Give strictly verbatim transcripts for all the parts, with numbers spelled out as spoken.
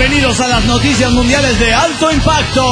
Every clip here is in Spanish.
Bienvenidos a las noticias mundiales de alto impacto.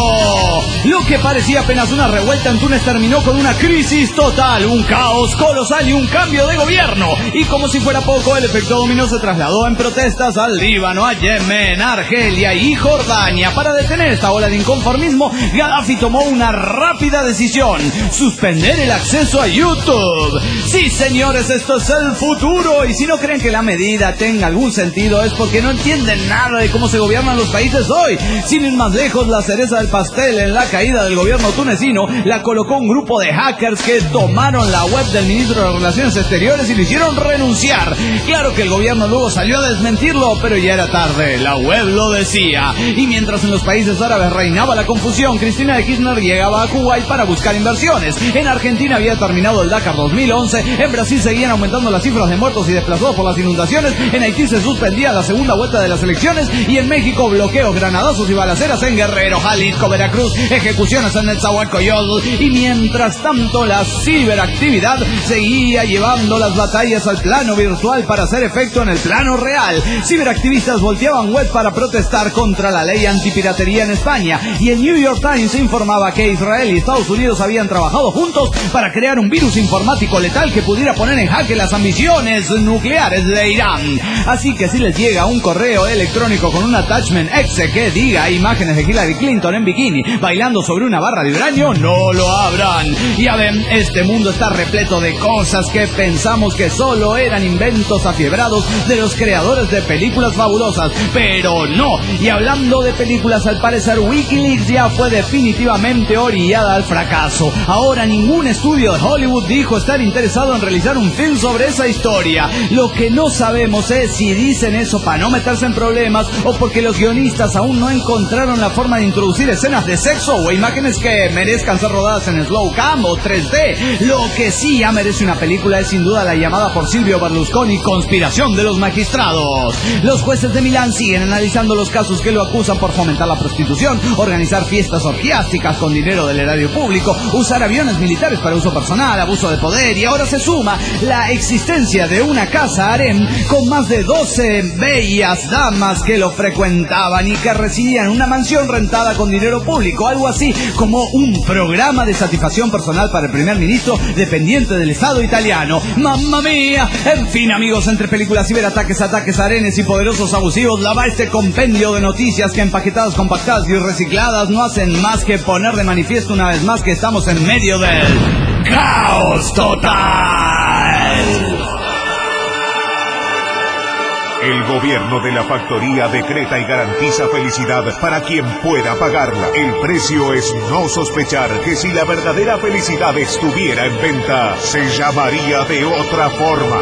Lo que parecía apenas una revuelta en Túnez terminó con una crisis total, un caos colosal y un cambio de gobierno. Y como si fuera poco, el efecto dominó se trasladó en protestas al Líbano, a Yemen, a Argelia y Jordania. Para detener esta ola de inconformismo, Gaddafi tomó una rápida decisión: suspender el acceso a YouTube. Sí, señores, esto es el futuro. Y si no creen que la medida tenga algún sentido, es porque no entienden nada de cómo se gobiernan los países hoy. Sin ir más lejos, la cereza del pastel en la caída del gobierno tunecino la colocó un grupo de hackers que tomaron la web del ministro de Relaciones Exteriores y lo hicieron renunciar. Claro que el gobierno luego salió a desmentirlo, pero ya era tarde, la web lo decía. Y mientras en los países árabes reinaba la confusión, Cristina de Kirchner llegaba a Kuwait para buscar inversiones. En Argentina había terminado el Dakar dos mil once, en Brasil seguían aumentando las cifras de muertos y desplazados por las inundaciones, en Haití se suspendía la segunda vuelta de las elecciones y en México bloqueos, granadazos y balaceras en Guerrero, Jalisco, Veracruz, ejecuciones en Nezahualcóyotl. Y mientras tanto la ciberactividad seguía llevando las batallas al plano virtual para hacer efecto en el plano real. Ciberactivistas volteaban web para protestar contra la ley antipiratería en España, y el New York Times informaba que Israel y Estados Unidos habían trabajado juntos para crear un virus informático letal que pudiera poner en jaque las ambiciones nucleares de Irán. Así que si les llega un correo electrónico con un attachment exe que diga imágenes de Hillary Clinton en bikini bailando sobre una barra de uranio, no lo abran. Ya ven, este mundo está repleto de cosas que pensamos que solo eran inventos afiebrados de los creadores de películas fabulosas, pero no. Y hablando de películas, al parecer WikiLeaks ya fue definitivamente orillada al fracaso. Ahora ningún estudio de Hollywood dijo estar interesado en realizar un film sobre esa historia. Lo que no sabemos es si dicen eso para no meterse en problemas o porque los guionistas aún no encontraron la forma de introducir escenas de sexo o imágenes que merezcan ser rodadas en slow cam o tres D. Lo que sí ya merece una película es sin duda la llamada por Silvio Berlusconi Conspiración de los Magistrados. Los jueces de Milán siguen analizando los casos que lo acusan por fomentar la prostitución, organizar fiestas orgiásticas con dinero del erario público, usar aviones militares para uso personal, abuso de poder, y ahora se suma la existencia de una casa harem con más de doce bellas damas que lo frecuentaban y que residían en una mansión rentada con dinero público, algo así como un programa de satisfacción personal para el primer ministro dependiente del Estado italiano. ¡Mamma mía! En fin, amigos, entre películas, ciberataques, ataques, arenes y poderosos abusivos, la va este compendio de noticias que empaquetadas, compactadas y recicladas no hacen más que poner de manifiesto una vez más que estamos en medio del caos total. El gobierno de la factoría decreta y garantiza felicidad para quien pueda pagarla. El precio es no sospechar que si la verdadera felicidad estuviera en venta, se llamaría de otra forma.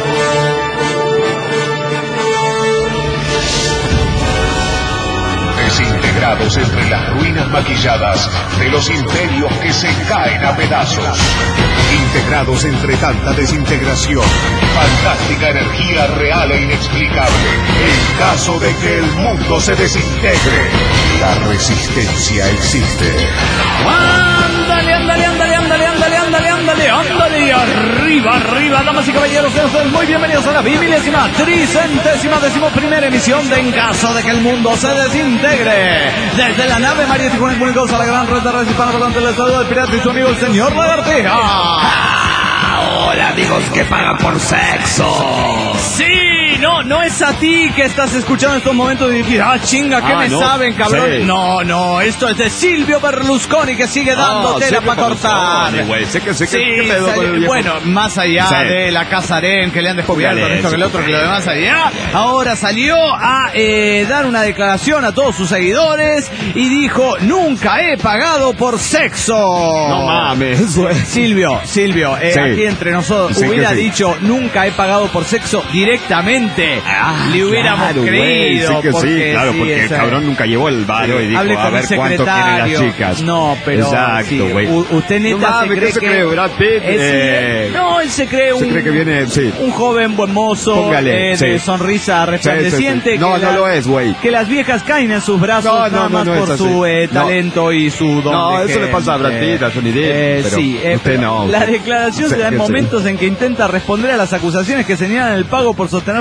Desintegrados entre las ruinas maquilladas de los imperios que se caen a pedazos. Integrados entre tanta desintegración, fantástica energía real e inexplicable. En caso de que el mundo se desintegre, la resistencia existe. ¡Ándale, ándale, ándale, ándale, ándale, ándale, ándale, ándale! Arriba, arriba, damas y caballeros, sean ustedes muy bienvenidos a la vigésima, tricentésima, decimoprimera emisión de En Caso de que el Mundo se Desintegre. Desde la nave María Tijuana comunicados a la gran red de redes hispana, por el estado del pirata y su amigo el señor Lagartija. Ah, hola, amigos que pagan por sexo. Sí, no, no es a ti que estás escuchando en estos momentos y decir, ah, chinga, ¿qué ah, me no, saben, cabrón? Sí. No, no, esto es de Silvio Berlusconi que sigue dando oh, tela para cortar. Güey, sé que sé que, sí, ¿qué pedo con el viejo? Bueno, más allá sí. de la casa harem que le han descubierto esto que el otro que lo demás allá, ahora salió a eh, dar una declaración a todos sus seguidores y dijo, nunca he pagado por sexo. No mames, güey. Silvio, Silvio, eh, sí. aquí entre nosotros, sí, hubiera sí. dicho, nunca he pagado por sexo directamente. Ah, le hubiéramos claro, creído. Güey, sí que porque, sí, claro, sí, porque esa, el cabrón nunca llevó el varo sí, y dijo, a ver cuánto quieren las chicas. No, pero exacto, güey. Sí, usted neta no, se mames, cree se que... cree Brad Pitt? Es, eh, no, él se cree un... Se cree que viene, sí. Un joven buen mozo, Póngale, eh, sí. de sonrisa resplandeciente. Sí, sí, sí. No, que no la, lo es, güey. Que las viejas caen en sus brazos no, no, nada más no, no por su eh, talento no. y su don. No, eso que, le pasa a Brad Pitt, a Johnny Depp. Eh, pero sí, eh, usted no. La declaración se da en momentos en que intenta responder a las acusaciones que señalan el pago por sostener relaciones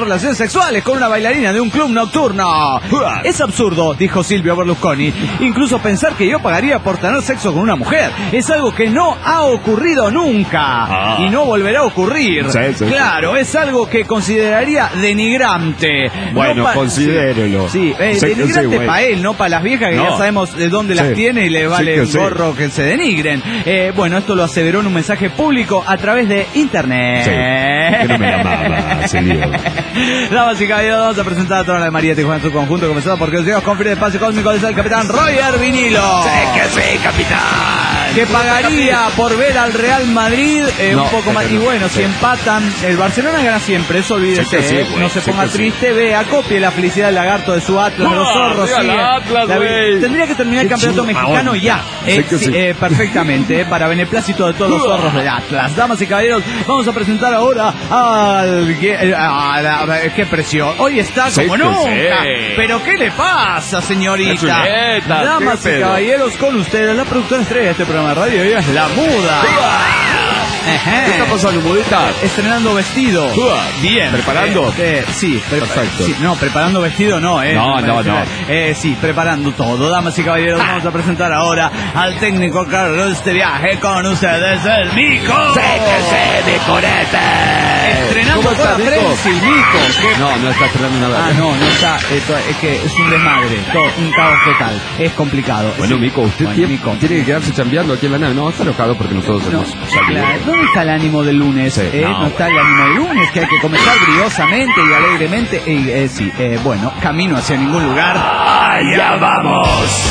sexuales con una bailarina de un club nocturno. Es absurdo, dijo Silvio Berlusconi, incluso pensar que yo pagaría por tener sexo con una mujer. Es algo que no ha ocurrido nunca ah. y no volverá a ocurrir. Sí, sí, claro, sí. Es algo que consideraría denigrante. Bueno, no considérelo. Sí, eh, sí, denigrante sí, para él, no para las viejas que no. ya sabemos de dónde sí. las tiene y le vale sí, un gorro sí. que se denigren. Eh, bueno, esto lo aseveró en un mensaje público a través de internet. Sí. Que no me llamaba, señor. Damas y caballeros, vamos a presentar a toda la María Tijuana en su conjunto, comenzando porque los días con Free de Espacio Cósmico es el capitán Roger Vinilo. Sí, que sí, capitán. Que pagaría por ver al Real Madrid eh, no, un poco más. Y bueno, sí. si empatan, el Barcelona gana siempre, eso olvídese. Sí, sí, eh, no se ponga sí, triste, sí. vea, copie la felicidad del lagarto de su Atlas, no, de los zorros. Sigue. Atlas, la, tendría que terminar el campeonato mexicano ya. Eh, sí, sí. Eh, perfectamente, eh, para beneplácito de todos los zorros del Atlas. Damas y caballeros, vamos a presentar ahora al. A la, ¡Qué presión! Hoy está como sí, nunca. Sí. ¿Pero qué le pasa, señorita? Chuleta, damas y caballeros, con ustedes, la productora estrella de este programa de radio, ella es La Muda. Ajá. ¿Qué está pasando, Mudita? Estrenando vestido. Bien. ¿Preparando? Eh, eh, sí, pre perfecto. Sí, no, preparando vestido no, eh. No, no, no. Eh, sí, preparando todo. Damas y caballeros, vamos a presentar ahora al técnico Carlos de este viaje con ustedes, el Mico. ¡Sí, que sí, Micorete! Estrenando toda la prensa, el Mico. No, no está estrenando nada. Ah, no, no está. Esto, es que es un desmadre, todo, un caos total. Es complicado. Bueno, sí. Mico, usted bueno, tiene, Mico. tiene que quedarse chambeando aquí en la nave. No, está enojado porque nosotros no, hemos salido. Claro. ¿Dónde está el ánimo del lunes? Sí, eh? no, no está el ánimo del lunes, que hay que comenzar brillosamente y alegremente. Eh, eh, sí, eh, bueno, camino hacia ningún lugar. ¡Allá vamos!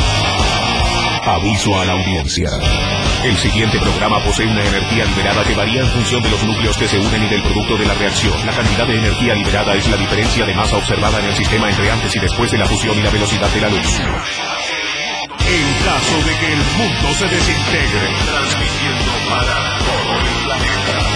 Aviso a la audiencia. El siguiente programa posee una energía liberada que varía en función de los núcleos que se unen y del producto de la reacción. La cantidad de energía liberada es la diferencia de masa observada en el sistema entre antes y después de la fusión y la velocidad de la luz. En caso de que el mundo se desintegre, transmitiendo para todo el planeta.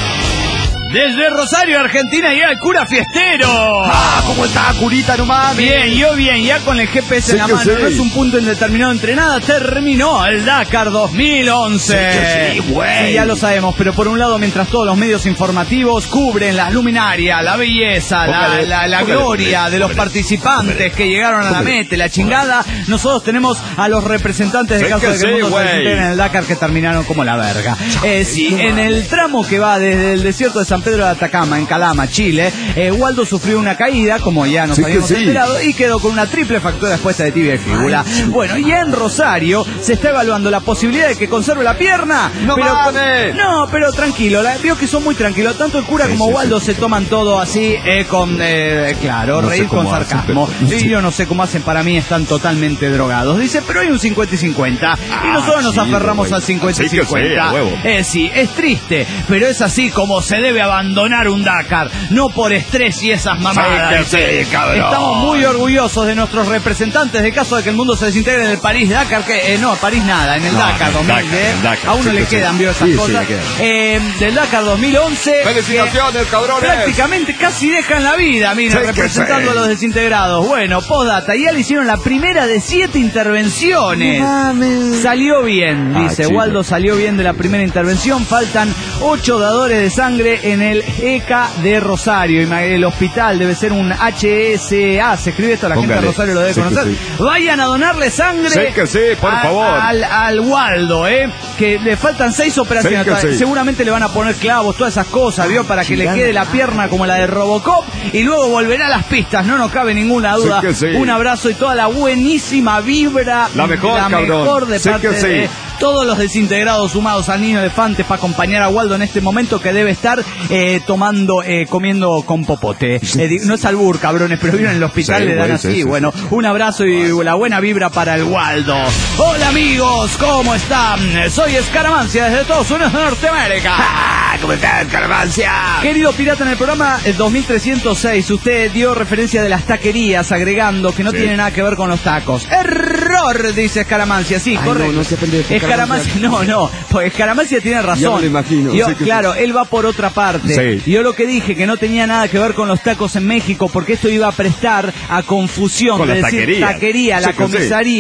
Desde Rosario, Argentina, llega el cura fiestero. ¡Ah! ¿Cómo está, curita, no mames? Bien, yo bien, ya con el G P S sí en la mano. Sí. No es un punto indeterminado entre nada. Terminó el Dakar dos mil once. Sí, sí, güey. Sí, ya lo sabemos, pero por un lado, mientras todos los medios informativos cubren la luminaria, la belleza, póngale, la, la, la póngale, gloria póngale, de los póngale, participantes póngale, que llegaron a la meta, la chingada, nosotros tenemos a los representantes de caso de que el mundo se desintegre en el Dakar que terminaron como la verga. Eh, sí, en el tramo que va desde el desierto de San Pedro de Atacama, en Calama, Chile, eh, Waldo sufrió una caída, como ya nos sí habíamos sí. enterado, y quedó con una triple fractura expuesta de tibia y fíbula. Ay, bueno, y en Rosario se está evaluando la posibilidad de que conserve la pierna. ¡No pero mames! No, pero tranquilo, la, veo que son muy tranquilos. Tanto el cura sí, como sí, Waldo sí, se sí. toman todo así, eh, con, eh, claro, no reír con sarcasmo. Hacen, pero... sí, yo no sé cómo hacen, para mí están totalmente drogados. Dice, pero hay un cincuenta y cincuenta. Ah, y nosotros nos sí, aferramos al cincuenta y cincuenta. Sí, eh, sí, es triste, pero es así como se debe abandonar un Dakar, no por estrés y esas mamadas. Sí, sí, cabrón. Estamos muy orgullosos de nuestros representantes de caso de que el mundo se desintegre en el París Dakar, que eh, no, París nada, en el no, Dakar dos mil, Dakar, eh, Dakar, a uno sí, le quedan, sí. vio esas sí, cosas. Sí, eh, del Dakar dos mil once. Felicitaciones, cabrones. Prácticamente casi dejan la vida, mira, sí, representando a los desintegrados. Bueno, postdata, ya le hicieron la primera de siete intervenciones. Mames. Salió bien, dice ah, Waldo, salió bien de la primera intervención. Faltan ocho dadores de sangre en el E C A de Rosario. El hospital debe ser un H S A. Se escribe esto, la Póngale. gente de Rosario lo debe sí conocer. Sí. Vayan a donarle sangre. Sí que sí, por a, favor. Al, al Waldo, ¿eh? Que le faltan seis operaciones. Sí sí. Seguramente le van a poner clavos, todas esas cosas, ¿vio? Para que Chingada. le quede la pierna como la de Robocop. Y luego volverá a las pistas, no nos cabe ninguna duda. Sí sí. Un abrazo y toda la buenísima vibra. La mejor, la cabrón. mejor de sí parte sí. de todos los desintegrados sumados al Niño de Fantes para acompañar a Waldo en este momento que debe estar eh, tomando, eh, comiendo con popote. Eh, no es albur, cabrones, pero vieron en el hospital, sí, le dan así. Sí, sí, bueno, sí. un abrazo y la buena vibra para el Waldo. Hola amigos, ¿cómo están? Soy Escaramancia desde Estados Unidos de Norteamérica. Ah, ¿cómo está Escaramancia? Querido pirata, en el programa el dos mil trescientos seis usted dio referencia de las taquerías, agregando que no sí. tiene nada que ver con los tacos. Error, dice Escaramancia. Sí, Ay, correcto. No, no se ofende, Escaramancia, no, no, pues Escaramancia tiene razón. Ya me lo imagino. Yo, sí que claro, sí. él va por otra parte. Sí. Yo lo que dije, que no tenía nada que ver con los tacos en México, porque esto iba a prestar a confusión. Con de la decir taquería. taquería, la sí, comisaría,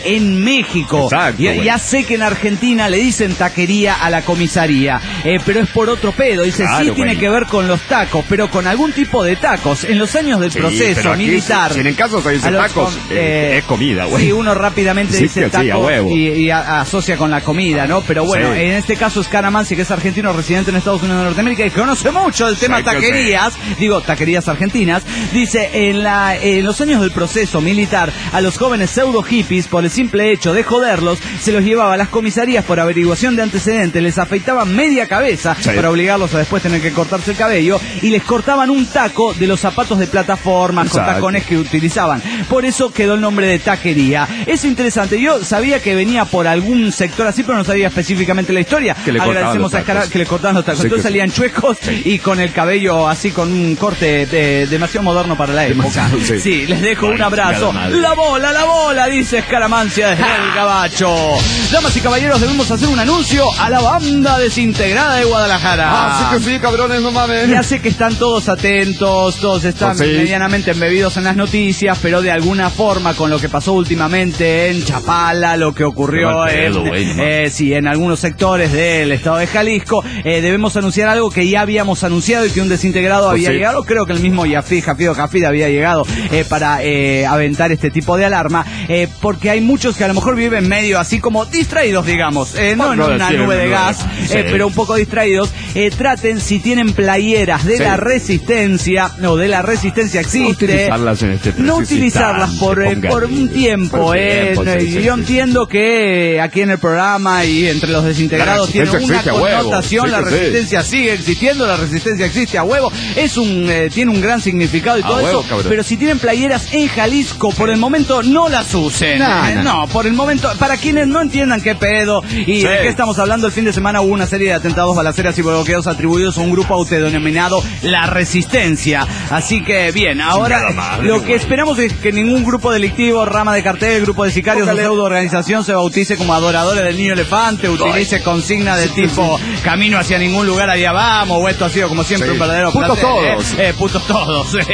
en México. Exacto, Ya, güey. ya sé que en Argentina le dicen taquería a la comisaría, eh, pero es por otro pedo. Dice, Claro, sí güey. tiene que ver con los tacos, pero con algún tipo de tacos. En los años del Sí, proceso pero aquí, militar... si- si en caso se dice a los tacos, com- eh, es comida, güey. Sí, uno rápidamente Sí, dice que sí, a tacos huevo. y, y a- asocia con la comida, ¿no? Pero bueno, Sí. en este caso es Caramansi, que es argentino residente en Estados Unidos de Norteamérica y conoce mucho el tema Sí, que taquerías, digo, taquerías argentinas. Dice, en, la, en los años del proceso militar, a los jóvenes pseudo hippies, por el simple hecho de joderlos, se los llevaba a las comisarías por averiguación de antecedentes, les afeitaban media cabeza Sí. para obligarlos a después tener que cortarse el cabello y les cortaban un taco de los zapatos de plataformas con Exacto. tacones que utilizaban. Por eso quedó el nombre de taquería. Es interesante, yo sabía que venía por algún sector así, pero no sabía específicamente la historia. Que le cortaban Agradecemos los a Escara tacos. que le cortaban los tacos. Sí, Entonces que sí. salían chuecos y con el cabello así con un corte de- demasiado moderno para la época. Demasiado, sí. Sí, les dejo Ay, un abrazo. chingada madre. La bola, la bola, dice Escaramancia desde el Gabacho. Damas y caballeros, debemos hacer un anuncio a la banda desintegrada de Guadalajara. Ah, sí que sí, cabrones, no mames. Ya sé que están todos atentos, todos están Pues sí. medianamente embebidos en las noticias, pero de alguna forma con lo que pasó últimamente en Chapala, lo que ocurrió Qué mal pedo, en, güey, no eh, sí, en algunos sectores del estado de Jalisco, eh, debemos anunciar algo que ya habíamos anunciado y que un desintegrado Pues había sí. llegado. Creo que el mismo Yafid, Jafido Jafid había llegado eh, para eh, aventar este tipo de alarma, eh, porque hay muchos que a lo mejor viven medio así como distraídos, digamos, eh, no en Bueno, una sí, nube de no, gas, sí. eh, pero un poco distraídos. Eh, traten, si tienen playeras de Sí. la resistencia, no, de la resistencia No existe, utilizarlas en este no preciso utilizarlas por, eh, instante, por un póngale. tiempo. Por un eh, tiempo, eh, sí, sí, yo sí. entiendo que aquí en el programa y entre los desintegrados La tiene resistencia una existe a huevo, connotación, sí la que sí. resistencia sigue existiendo, la resistencia existe a huevo, es un eh, tiene un gran significado y A todo huevo, eso, cabrón. pero si tienen playeras en Jalisco, por el momento no las usen. Nah, Eh, nah. No, por el momento, para quienes no entiendan qué pedo y Sí. de qué estamos hablando, el fin de semana hubo una serie de atentados, balaceras y bloqueos atribuidos a un grupo autodenominado La Resistencia. Así que bien, ahora Chingada madre, lo que güey. esperamos es que ningún grupo delictivo, rama de cartel, grupo de sicarios o Póngale. pseudo organización se bautice como adoradores del niño elefante, utilice consigna de tipo camino hacia ningún lugar, allá vamos, o esto ha sido como siempre Sí. un verdadero Putos placer, todos. Eh, Eh, putos todos, sí.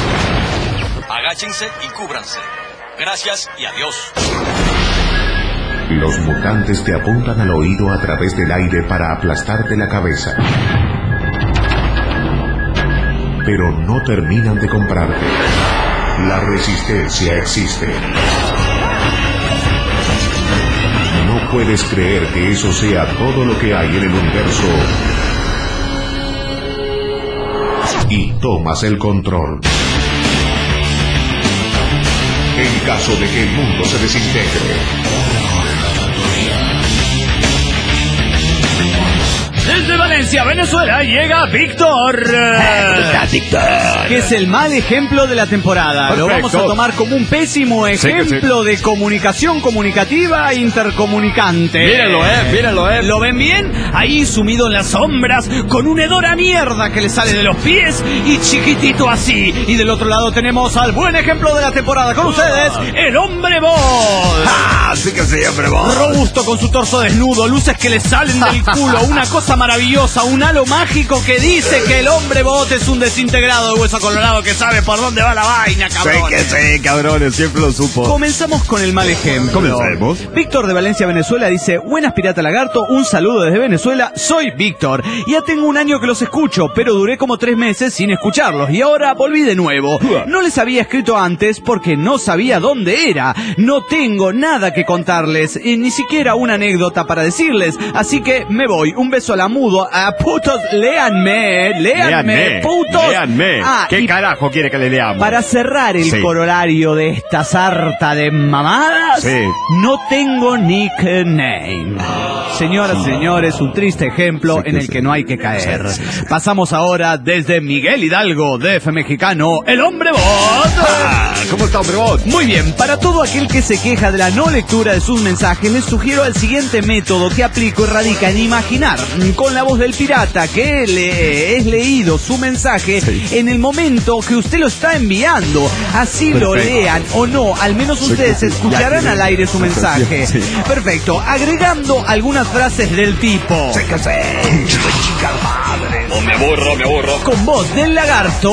Agáchense y cúbranse. Gracias y adiós. Los mutantes te apuntan al oído a través del aire para aplastarte la cabeza. Pero no terminan de comprarte. La resistencia existe. No puedes creer que eso sea todo lo que hay en el universo. Y tomas el control. En caso de que el mundo se desintegre. Desde Valencia, Venezuela, llega Víctor. Que es el mal ejemplo de la temporada. Lo Perfecto. vamos a tomar como un pésimo Sí, que sí. ejemplo de comunicación comunicativa intercomunicante. Mírenlo, eh, mírenlo, eh. ¿Lo ven bien? Ahí sumido en las sombras, con un hedor a mierda que le sale de los pies y chiquitito así. Y del otro lado tenemos al buen ejemplo de la temporada. Con ustedes, el hombre Boss. Ah, sí que sí, hombre, vos. Robusto con su torso desnudo, luces que le salen del culo, una cosa maravillosa, un halo mágico que dice que el hombre bot es un desintegrado de hueso colorado que sabe por dónde va la vaina, Sí cabrón. que sí, cabrones, siempre lo supo. Comenzamos con el mal ejemplo. Comencemos. Víctor de Valencia, Venezuela dice: buenas pirata lagarto, un saludo desde Venezuela, soy Víctor. Ya tengo un año que los escucho, pero duré como tres meses sin escucharlos y ahora volví de nuevo. No les había escrito antes porque no sabía dónde era. No tengo nada que contarles, y ni siquiera una anécdota para decirles, así que me voy. Un beso a la mudo, a putos, léanme, léanme, putos. Léanme. Ah, ¿Qué y carajo quiere que le leamos? para cerrar el Sí. corolario de esta sarta de mamadas, Sí. no tengo nickname. Señoras y señores, un triste ejemplo Sí, que en el sí. que no hay que caer. Sí, sí, sí. Pasamos ahora desde Miguel Hidalgo, D F mexicano, el hombre bot. Ah, ¿cómo está, hombre, vos? Muy bien, para todo aquel que se queja de la no lectura de sus mensajes, les sugiero el siguiente método que aplico y radica en imaginar con la voz del pirata que le es leído su mensaje Sí. en el momento que usted lo está enviando. Así lo Perfecto. lean o no, al menos Sí, ustedes sí, sí. escucharán Ya, al aire su sí, mensaje. sí. Perfecto, agregando algunas frases del tipo: O me aburro, me aburro. con voz del lagarto,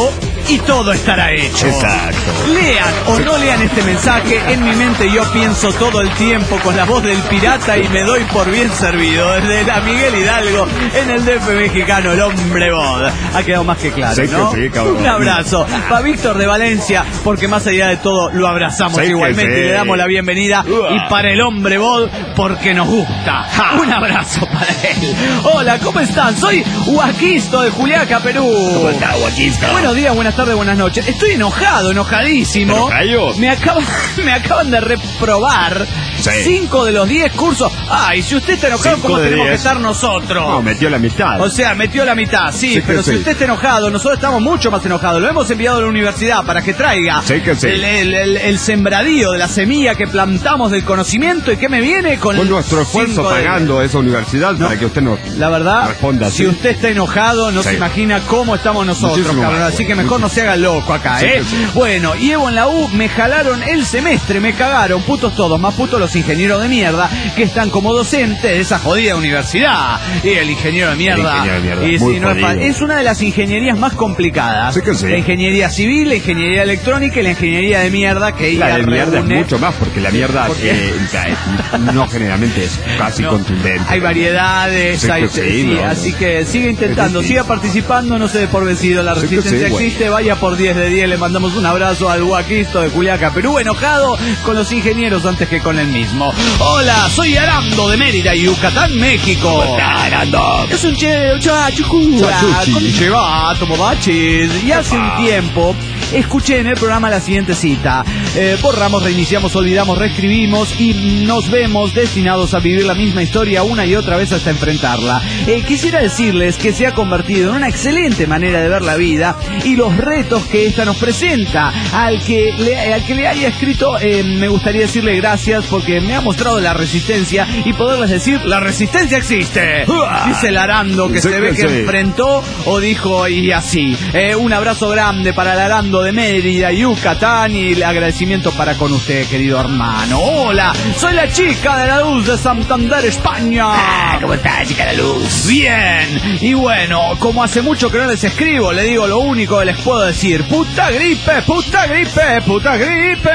y todo estará hecho. Exacto. Lean o no lean este mensaje, en mi mente yo pienso todo el tiempo con la voz del pirata y me doy por bien servido. Desde la Miguel Hidalgo, en el D F mexicano, el hombre bod. Ha quedado más que claro, Sí que ¿no? sí, cabrón. Un abrazo para Víctor de Valencia, porque más allá de todo lo abrazamos Sí que igualmente sí. y le damos la bienvenida. Y para el hombre bod, porque nos gusta. Un abrazo para él. Hola, ¿cómo están? Soy Huaquisto de Juliaca, Perú. ¿Cómo está, Huaquisto? Buenos días, buenas tardes, buenas noches. Estoy enojado, enojadísimo. ¿Enojayo? Me acaban, me acaban de reprobar Sí. cinco de los diez cursos. Ay, si usted está enojado, Cinco ¿cómo de tenemos que diez. estar nosotros? No, metió la mitad. O sea, metió la mitad, sí, Sí que pero si sí. usted está enojado, nosotros estamos mucho más enojados. Lo hemos enviado a la universidad para que traiga Sí que sí. El, el- el- el sembradío de la semilla que plantamos del conocimiento. ¿Y qué me viene? Con, Con nuestro esfuerzo cinco de- pagando esa universidad No. para que usted nos La verdad, responda si así. usted está enojado, no Sí. se imagina cómo estamos nosotros, Muchísimo cabrón. más, Así que güey. mejor no se haga loco acá, Sí, ¿eh? que sí. Bueno, y Evo en la U me jalaron el semestre, me cagaron, putos todos, más putos los ingenieros de mierda que están como docentes de esa jodida universidad. Y el ingeniero de mierda. ingeniero de mierda, Y muy sí, no es, fa- jodido. es una de las ingenierías más complicadas. Sí que sí. La ingeniería civil, la ingeniería electrónica y la ingeniería de mierda que La ella de mierda es reúne. mucho más, porque la mierda ¿Por qué? eh, eh, no generalmente es casi No, contundente. hay variedades, Sí que hay, sí, sí, no, no. así que sigue intentando, Es siga difícil. participando, no se dé por vencido, la Sí que resistencia sí, güey. existe, vaya por diez de diez, le mandamos un abrazo al Huaquisto de Juliaca, Perú, enojado con los ingenieros antes que con él mismo. Hola, soy Arando de Mérida, Yucatán, México. Arando. Es un che, chachucura, Chachuchi. konnichiwa, tomobachis. Y hace un tiempo escuché en el programa la siguiente cita. Eh, borramos, reiniciamos, olvidamos, reescribimos y nos vemos destinados a vivir la misma historia una y otra vez hasta enfrentarla. Eh, quisiera decirles que se ha convertido en una excelente manera de ver la vida y los retos que esta nos presenta. Al que le, al que le haya escrito, eh, me gustaría decirle gracias porque me ha mostrado la resistencia y poderles decir, la resistencia existe. Dice el Arando que Sí, se ve que sí. enfrentó o dijo y así. Eh, un abrazo grande para el Arando de Mérida, Yucatán, y el agradecimiento para con usted, querido hermano. Hola, soy la chica de la luz de Santander, España. Ah, ¿cómo está, chica de la luz? Bien, y bueno, como hace mucho que no les escribo, le digo lo único que les puedo decir: puta gripe, puta gripe, puta gripe.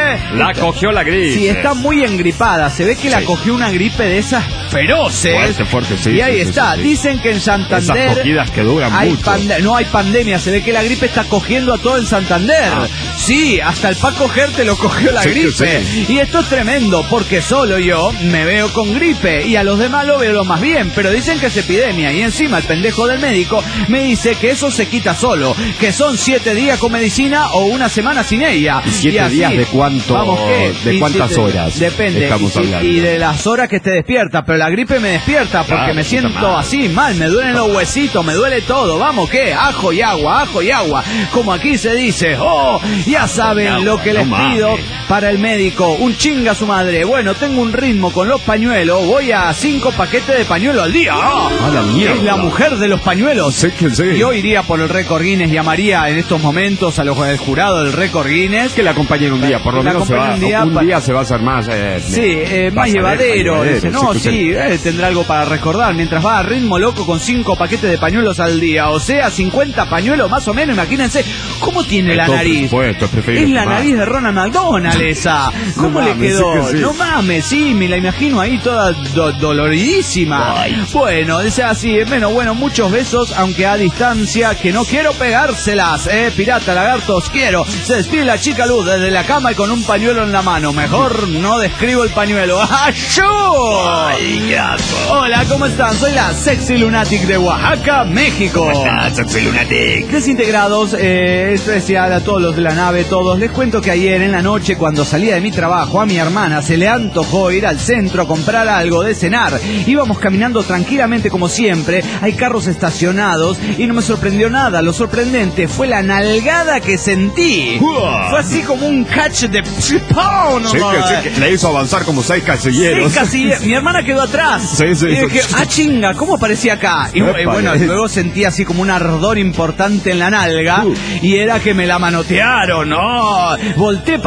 La cogió la gripe. Sí, está muy engripada, se ve que la Sí. cogió una gripe de esas feroces. Fuerte, fuerte, sí, Y ahí sí, sí, está, sí, sí. dicen que en Santander Esas cogidas que duran hay mucho. pande- no hay pandemia, se ve que la gripe está cogiendo a todo en Santander. Ah. Sí, hasta el pa' cogerte lo cogió la Sí, que gripe. sí. Y esto es tremendo, porque solo yo me veo con gripe y a los demás lo veo lo más bien, pero dicen que es epidemia y encima el pendejo del médico me dice que eso se quita solo, que son siete días con medicina o una semana sin ella. ¿Y siete Y así, días de cuánto- vamos, ¿qué? de Y cuántas siete- horas Depende. estamos y, y- hablando? y de las horas que esté despierta, pero la gripe me despierta porque Claro, me puta siento madre. así mal, me duelen los huesitos, me duele todo. Vamos, ¿qué? Ajo y agua, ajo y agua. Como aquí se dice, oh, ya saben lo que no les mames. pido para el médico. Un chinga a su madre. Bueno, tengo un ritmo con los pañuelos. Voy a cinco paquetes de pañuelo al día. ¡Ah! A la mierda. Es la mujer de los pañuelos. Sí que sí. Yo iría por el récord Guinness, llamaría en estos momentos a los del jurado del récord Guinness. Que la acompañen un día, por lo La menos se va, acompañen un día un pa- día se va a hacer más. Eh, Sí, eh, va más a saber, llevadero. más Dice, no, que sí, eh, tendrá algo para recordar. Mientras va a ritmo loco con cinco paquetes de pañuelos al día. O sea, cincuenta pañuelos más o menos. Imagínense cómo tiene la Esto, por nariz. supuesto, es preferible Es la fumar. nariz de Ronald McDonald esa. ¿Cómo No le mames, quedó? sí que sí. No mames, sí, me la imagino ahí toda do- doloridísima. Ay. Bueno, dice así, bueno, bueno, muchos besos, aunque a distancia, que no quiero pegárselas, eh, pirata, lagartos, quiero. Se despide la chica luz desde la cama y con un pañuelo en la mano. Mejor no describo el pañuelo. ¡Achú! Ay, qué asco. Hola, ¿cómo están? Soy la Sexy Lunatic de Oaxaca, México. Ah, sexy lunatic. Desintegrados, eh, especial a todos los de la nave, todos. Les cuento que ayer en la noche, cuando salía de mi trabajo, a mi hermana se le antojó ir al centro a comprar algo de cenar. Íbamos caminando tranquilamente como siempre, hay carros estacionados y no me sorprendió nada. Lo sorprendente fue la nalgada que sentí. Uah. Fue así como un catch de... ¡Pau! Sí, que, sí, que le hizo avanzar como seis casilleros. Sí, casi. Mi hermana quedó atrás. Sí, sí. Y dije, ah, chinga, ¿cómo aparecía acá? Y, Epa, y bueno, eh. luego sentí así como un ardor importante en la nalga. Uh. Y era que me la manotearon, ¿no? Volté para ver si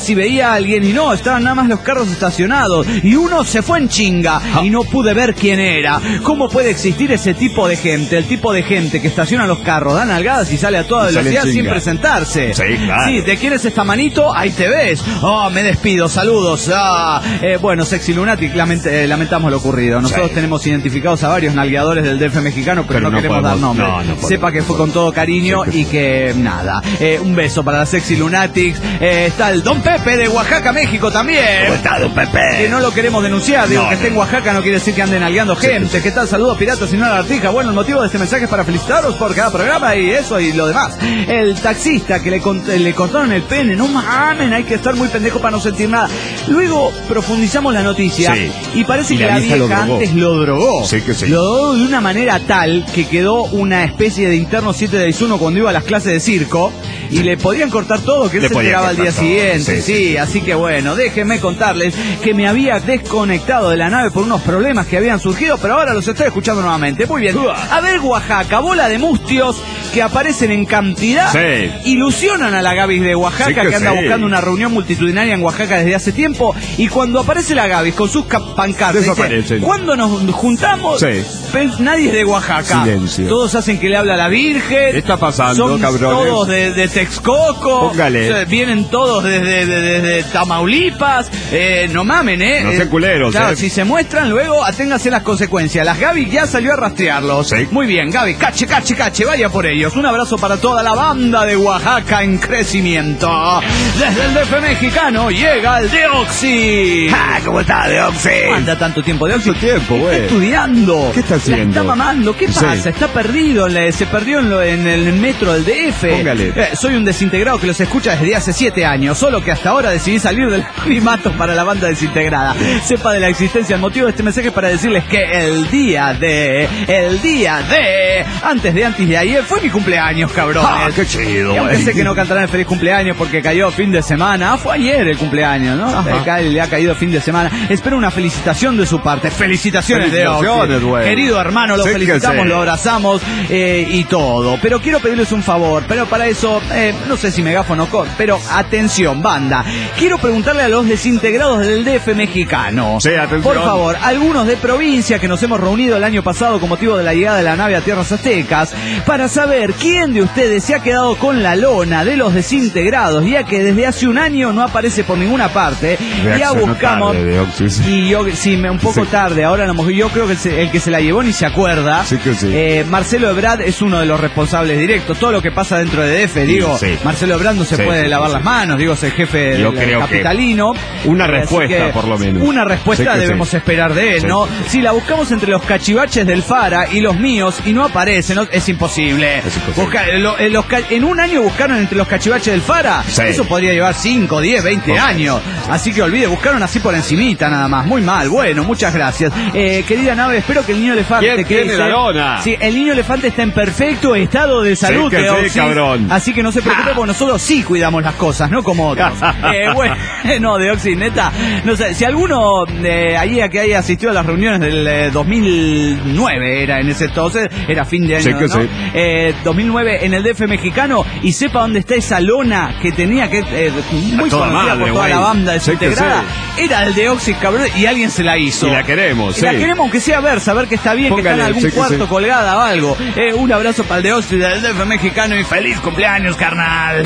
si veía a alguien y no, estaban nada más los carros estacionados y uno se fue en chinga y no pude ver quién era. ¿Cómo puede existir ese tipo de gente? El tipo de gente que estaciona los carros, da nalgadas y sale a toda velocidad sin presentarse. Sí, claro. Sí, ¿de quién es esta manito? Ahí te ves. Oh, me despido, saludos. Ah, eh, bueno, Sexy Lunatic, lament eh, lamentamos lo ocurrido. Nosotros sí. tenemos identificados a varios nalgueadores del D F mexicano, pero, pero no, no queremos podemos, dar nombre. No, no Sepa que fue con todo cariño sí, y que nada. Eh, un beso para la Sexy Lunatics. Eh, está el Don Pepe de Oaxaca, México también. ¿Cómo está, Don Pepe? Que no lo queremos denunciar. Digo, no, que no. esté en Oaxaca no quiere decir que anden nalgueando gente. Sí, sí. ¿Qué tal? Saludos, piratas y no lagartija. Bueno, el motivo de este mensaje es para felicitaros por cada programa y eso y lo demás. El taxista que le, cont le cortaron el pene. No mamen, hay que estar muy pendejo para no sentir nada. Luego profundizamos la noticia sí. y parece y que la, la vieja, vieja lo antes lo drogó. Sí que sí. Lo drogó de una manera tal que quedó una especie de interno siete seis uno cuando iba a las clases de circo y le podían cortar todo, que él le se enteraba al día todo. siguiente. Sí, sí, sí, así que bueno, déjenme contarles que me había desconectado de la nave por unos problemas que habían surgido, pero ahora los estoy escuchando nuevamente. Muy bien. A ver, Oaxaca, bola de mustios que aparecen en cantidad, sí. ilusionan a la Gavis de Oaxaca sí que, que anda sí. buscando una reunión multitudinaria en Oaxaca desde hace tiempo, y cuando aparece la Gavis con sus pancartas, dice, cuando nos juntamos, sí. nadie es de Oaxaca. Silencio. Todos hacen que le habla a la Virgen. ¿Qué está pasando, son cabrones? Todos de, de Texcoco. Póngale. O sea, vienen todos desde de, de, de Tamaulipas. Eh, no mamen, ¿eh? No sean culeros, Claro, eh. si se muestran, luego aténganse las consecuencias. Las Gaby ya salió a rastrearlos. Sí. Muy bien, Gaby, cache, cache, cache, vaya por ellos. Un abrazo para toda la banda de Oaxaca en crecimiento. Desde el D F mexicano llega el Deoxy. Ah, ¿cómo está, Deoxy? ¿Cómo anda tanto tiempo, Deoxy? Tanto tiempo, güey. Está estudiando. ¿Qué está haciendo? La está mamando. ¿Qué pasa? Sí. Está perdido. Le, se perdió en, lo, en el metro del D F. Póngale. Eh, soy un desintegrado que los escucha desde hace siete años. Solo que hasta ahora decidí salir del primato para la banda desintegrada. Sepa de la existencia. El motivo de este mensaje es para decirles que el día de... El día de... Antes de antes de ayer fue mi cumpleaños, cabrones. Ah, qué chido. Y aunque sé que no cantarán el feliz cumpleaños porque cayó fin de semana. Ah, fue ayer el cumpleaños, ¿no? Le ha caído fin de semana. Espero una felicitación de su parte. Felicitaciones, Felicitaciones, de Querido hermano, lo sí felicitamos, lo abrazamos eh, y todo. Pero quiero pedirles un favor. Pero para eso, eh, no sé si megáfono con, pero atención, banda. Quiero preguntarle a los desintegrados del D F mexicano. Sí, atención. Por favor, algunos de provincia que nos hemos reunido el año pasado con motivo de la llegada de la nave a tierras aztecas, para saber quién de ustedes se ha quedado con la lona de los desintegrados, ya que desde hace un año no aparece por ninguna parte. Ya buscamos tarde, y yo sí un poco sí. tarde. Ahora no, yo creo que el, el que se la llevó ni se acuerda. Sí que sí. Eh, Marcelo Ebrard es uno de los responsables directos. Todo lo que pasa dentro de D F, sí, digo, sí. Marcelo Ebrard no se sí, puede sí, lavar sí. las manos. Digo, es el jefe yo del creo capitalino. Una respuesta, por lo menos. Una respuesta sí debemos sí. esperar de él, sí. ¿no? Si la buscamos entre los cachivaches del Fara y los míos y no aparece, ¿no? Es imposible. Es imposible. Buscar, lo, en, los, en un año buscaron entre los cachivaches del Fara. Sí. Eso podría llevar cinco, diez, veinte okay. años. Así que olvide, buscaron así por encimita nada más. Muy mal. Bueno, muchas gracias. Eh, querida nave, espero que el niño elefante... ¿Quién que tiene dice, la lona? Sí, el niño elefante está en perfecto estado de salud. Sí, que sí, sí. cabrón. Así que no se preocupe, porque nosotros sí cuidamos las cosas, no como otros. eh, bueno, no, Deoxy, neta. No sé, si alguno de ahí a que haya asistido a las reuniones del eh, dos mil nueve, era en ese entonces, era fin de año, sí que ¿no? sí. Eh, dos mil nueve en el D F mexicano, y sepa dónde está esa lona que tenía que eh, muy conocida madre, por toda wey. la banda desintegrada, sí era el Deoxy, cabrón, y alguien se la hizo. Y la queremos, y sí. la queremos aunque sea ver, saber que está bien, Póngale, que está en algún sí cuarto sí. colgada o algo. Eh, un abrazo para el Deoxy del D F mexicano y feliz cumpleaños, carnal.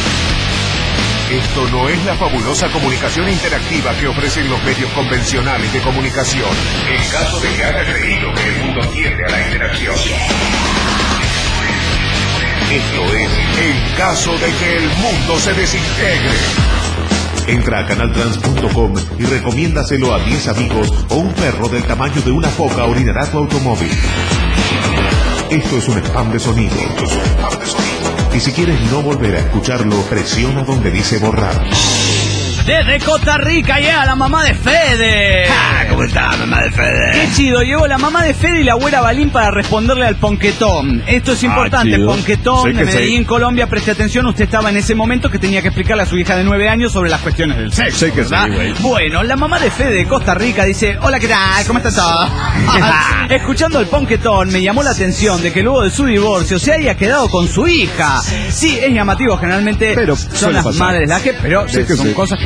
Esto no es la fabulosa comunicación interactiva que ofrecen los medios convencionales de comunicación. En caso de que haya creído que el mundo tiende a la interacción. Esto es en caso de que el mundo se desintegre. Entra a canaltrans punto com y recomiéndaselo a diez amigos o un perro del tamaño de una foca orinará tu automóvil. Esto es un spam de sonido. Esto es un spam de sonido. Y si quieres no volver a escucharlo, presiona donde dice borrar. Desde Costa Rica llega la mamá de Fede. Ah, ¿cómo está, mamá de Fede? Qué chido, llegó la mamá de Fede y la abuela Balín para responderle al ponquetón. Esto es importante, ah, ponquetón sí de Medellín, sí. Colombia, preste atención, usted estaba en ese momento que tenía que explicarle a su hija de nueve años sobre las cuestiones del sexo, sí que ¿verdad? Sí, bueno, la mamá de Fede de Costa Rica dice, hola, ¿qué tal? ¿Cómo estás todo? Escuchando al ponquetón, me llamó la atención de que luego de su divorcio se haya quedado con su hija. Sí, es llamativo, generalmente pero son las pasar. madres las que, pero sí que son sí. cosas que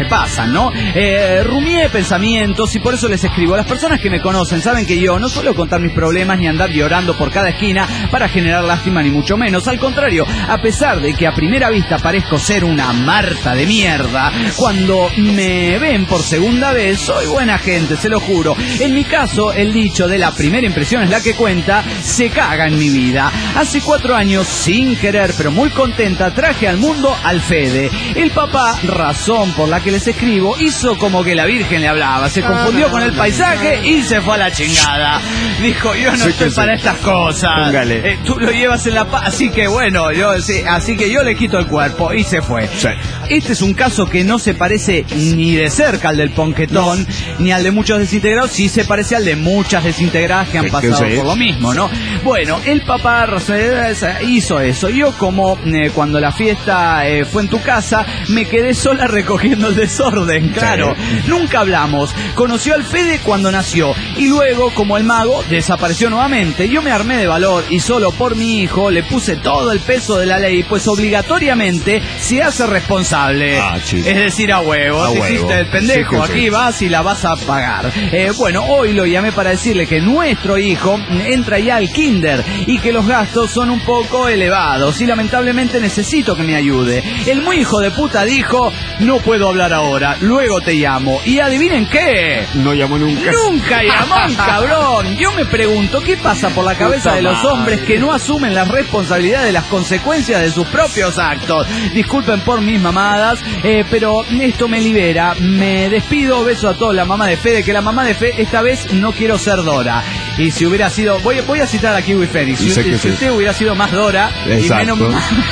pasan, ¿no? Eh, rumié pensamientos y por eso les escribo. Las personas que me conocen saben que yo no suelo contar mis problemas ni andar llorando por cada esquina para generar lástima ni mucho menos. Al contrario, a pesar de que a primera vista parezco ser una Marta de mierda, cuando me ven por segunda vez soy buena gente, se lo juro. En mi caso, el dicho de la primera impresión es la que cuenta, se caga en mi vida. Hace cuatro años, sin querer pero muy contenta, traje al mundo al Fede. El papá, razón por la que les escribo, hizo como que la Virgen le hablaba, se confundió con el paisaje y se fue a la chingada. Dijo, yo no Sí, estoy sí, para sí. estas cosas. Póngale. Eh, tú lo llevas en la paz, así que bueno, yo sí, así que yo le quito el cuerpo y se fue. Sí. Este es un caso que no se parece ni de cerca al del ponquetón, ni al de muchos desintegrados, sí se parece al de muchas desintegradas que han ¿Qué- pasado qué es? por lo mismo, ¿no? Bueno, el papá hizo eso. Yo, como eh, cuando la fiesta eh, fue en tu casa, me quedé sola recogiendo el desorden, claro. Sí. Nunca hablamos. Conoció al Fede cuando nació y luego, como el mago, desapareció nuevamente. Yo me armé de valor y solo por mi hijo le puse todo el peso de la ley, pues obligatoriamente se hace responsable. Ah, chico. Es decir, a huevo, A te huevo. hiciste el pendejo, Sí, que aquí sí. vas y la vas a pagar. Eh, bueno, hoy lo llamé para decirle que nuestro hijo entra ya al kinder y que los gastos son un poco elevados y lamentablemente necesito que me ayude. El muy hijo de puta dijo, no puedo hablar ahora, luego te llamo. Y adivinen qué, No llamó nunca. nunca llamó el cabrón. Yo me pregunto, ¿qué pasa por la cabeza Puta de los madre. hombres que no asumen la responsabilidad de las consecuencias de sus propios actos? Disculpen por mis mamadas, eh, pero esto me libera. Me despido, beso a toda la mamá de Fede, que la mamá de Fede esta vez no quiero ser Dora. Y si hubiera sido, voy, voy a citar a Kiwi Fénix, si, Sé usted, que si sí. usted hubiera sido más Dora y Exacto. menos...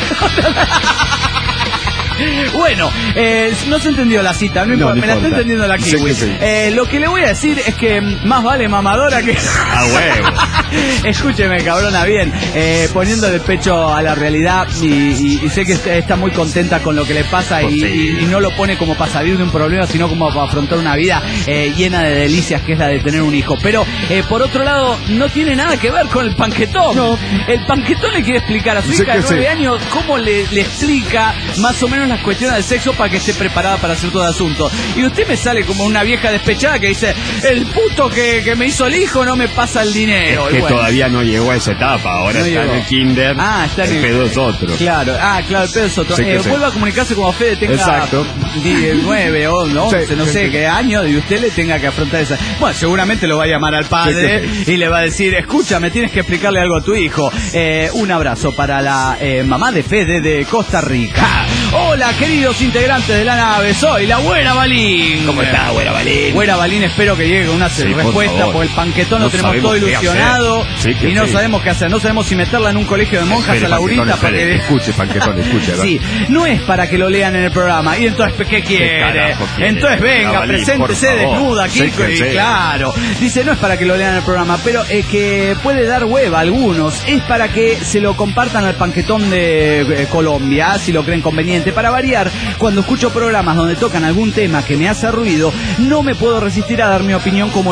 Bueno, eh, no se entendió la cita, no, No, importa, no me la está importa. entendiendo la Sí Kiwi. que sí. Eh, lo que le voy a decir es que más vale mamadora que... A huevo. Escúcheme, cabrona, bien, eh, poniendo de pecho a la realidad y, y- y sé que est- está muy contenta con lo que le pasa y, Pues sí. y- y no lo pone como para salir de un problema, sino como para afrontar una vida eh, llena de delicias, que es la de tener un hijo. Pero, eh, por otro lado, no tiene nada que ver con el panquetón. No. El panquetón le quiere explicar a su Sé hija de que nueve sí. años cómo le, le explica más o menos las cuestiones del sexo para que esté preparada para hacer todo el asunto. Y usted me sale como una vieja despechada que dice, el puto que, que me hizo el hijo no me pasa el dinero. Es Y que bueno. todavía no llegó a esa etapa. Ahora No está llegó. en el kinder. Ah, está en el el- pedo es otro. Claro, ah, claro, el pedo es otro. Sí que Eh, sí. Vuelva a comunicarse como Fede tenga Exacto. nueve o once, Sí, no sí, sé sí. qué año, y usted le tenga que afrontar esa. Bueno, seguramente lo va a llamar al padre Sí que y le va a decir, escúchame, tienes que explicarle algo a tu hijo. Eh, un abrazo para la eh, mamá de Fede de Costa Rica. Hola, queridos integrantes de la nave, soy la Güera Balín. ¿Cómo está, Güera Balín? Güera Balín, espero que llegue con una Sí, por respuesta, favor. porque el panquetón lo No tenemos sabemos todo qué ilusionado hacer. Sí que y no sí. sabemos qué hacer. No sabemos si meterla en un colegio de monjas Espere, a Laurita Panquetón, para espere. que... Escuche, Panquetón, escuche. a ver. Sí, no es para que lo lean en el programa. Y entonces, ¿qué quiere? carajo quiere? Entonces venga, Gabalín, preséntese por favor. desnuda aquí. Sí que y sí. claro. Dice, no es para que lo lean en el programa, pero es que puede dar hueva a algunos. Es para que se lo compartan al panquetón de eh, Colombia, si lo creen conveniente. Para variar, cuando escucho programas donde tocan algún tema que me hace ruido, no me puedo resistir a dar mi opinión como